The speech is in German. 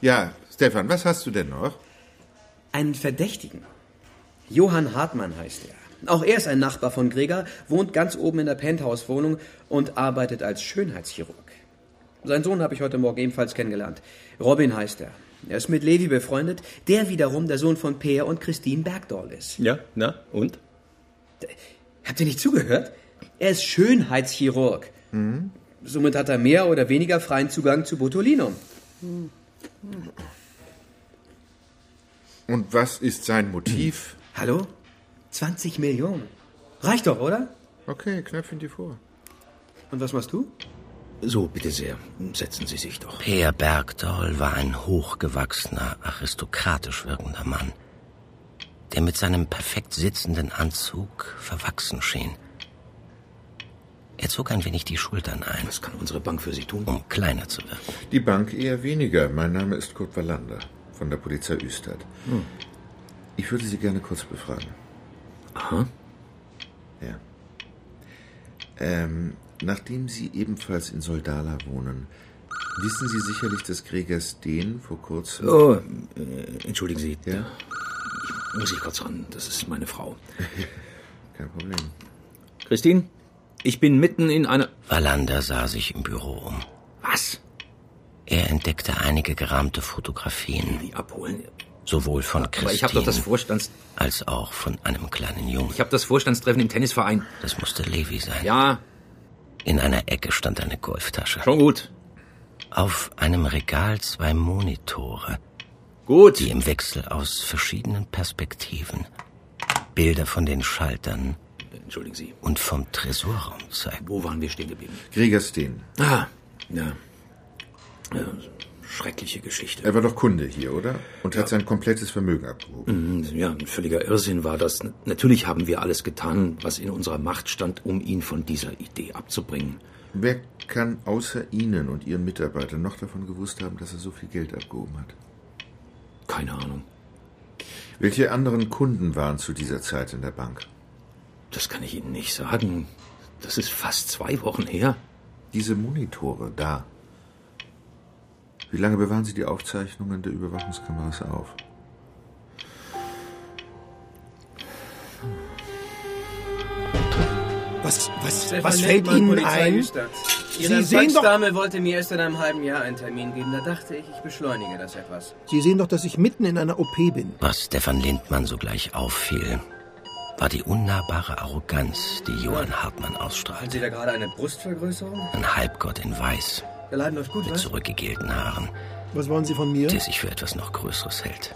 Ja, Stefan, was hast du denn noch? Einen Verdächtigen. Johann Hartmann heißt er. Auch er ist ein Nachbar von Gregor, wohnt ganz oben in der Penthouse-Wohnung und arbeitet als Schönheitschirurg. Seinen Sohn habe ich heute Morgen ebenfalls kennengelernt. Robin heißt er. Er ist mit Levi befreundet, der wiederum der Sohn von Peer und Christine Bergdoll ist. Ja, na, und? Habt ihr nicht zugehört? Er ist Schönheitschirurg. Mhm. Somit hat er mehr oder weniger freien Zugang zu Botulinum. Und was ist sein Motiv? Hallo? 20 Millionen. Reicht doch, oder? Okay, Knöpfchen dir vor. Und was machst du? So, bitte sehr. Setzen Sie sich doch. Peer Bergdoll war ein hochgewachsener, aristokratisch wirkender Mann, der mit seinem perfekt sitzenden Anzug verwachsen schien. Er zog ein wenig die Schultern ein. Was kann unsere Bank für Sie tun? Um kleiner zu wirken. Die Bank eher weniger. Mein Name ist Kurt Wallander von der Polizei Östadt. Ich würde Sie gerne kurz befragen. Aha. Ja. Nachdem Sie ebenfalls in Soldala wohnen, wissen Sie sicherlich, dass Gregor Steen vor kurzem... Oh, entschuldigen Sie. Ja? Muss ich kurz ran. Das ist meine Frau. Kein Problem. Christine, ich bin mitten in einer... Wallander sah sich im Büro um. Was? Er entdeckte einige gerahmte Fotografien. Die abholen. Sowohl von Christine Aber ich habe doch das als auch von einem kleinen Jungen. Ich habe das Vorstandstreffen im Tennisverein. Das musste Levi sein. Ja. In einer Ecke stand eine Golftasche. Schon gut. Auf einem Regal 2 Monitore. Gut. Die im Wechsel aus verschiedenen Perspektiven Bilder von den Schaltern Entschuldigen Sie. und vom Tresorraum zeigten. Wo waren wir stehen geblieben? Gregor Steen. Ah, ja. Schreckliche Geschichte. Er war doch Kunde hier, oder? Und hat sein komplettes Vermögen abgehoben. Ja, ein völliger Irrsinn war das. Natürlich haben wir alles getan, was in unserer Macht stand, um ihn von dieser Idee abzubringen. Wer kann außer Ihnen und Ihren Mitarbeitern noch davon gewusst haben, dass er so viel Geld abgehoben hat? Keine Ahnung. Welche anderen Kunden waren zu dieser Zeit in der Bank? Das kann ich Ihnen nicht sagen. Das ist fast 2 Wochen her. Diese Monitore da. Wie lange bewahren Sie die Aufzeichnungen der Überwachungskameras auf? Was fällt Ihnen ein? Ihre Sie sehen doch... Empfangsdame wollte mir erst in einem halben Jahr einen Termin geben. Da dachte ich, ich beschleunige das etwas. Sie sehen doch, dass ich mitten in einer OP bin. Was Stefan Lindmann sogleich auffiel, war die unnahbare Arroganz, die Johann Hartmann Haben Sie ausstrahlte. da gerade eine Brustvergrößerung? Ein Halbgott in Weiß, Der Laden läuft gut, mit was? zurückgegelten Haaren, Was wollen Sie von mir? der sich für etwas noch Größeres hält.